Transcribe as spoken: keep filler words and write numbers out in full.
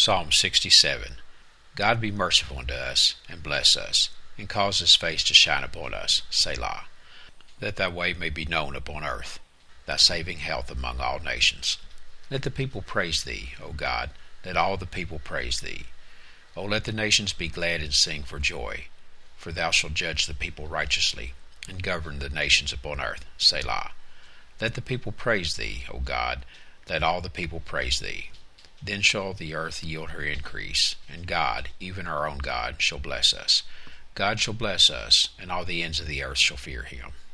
Psalm sixty-seven. God be merciful unto us, and bless us, and cause his face to shine upon us. Selah. That thy way may be known upon earth, thy saving health among all nations. Let the people praise thee, O God. Let all the people praise thee. O let the nations be glad and sing for joy. For thou shalt judge the people righteously, and govern the nations upon earth. Selah. Let the people praise thee, O God. Let all the people praise thee. Then shall the earth yield her increase, and God, even our own God, shall bless us. God shall bless us, and all the ends of the earth shall fear him.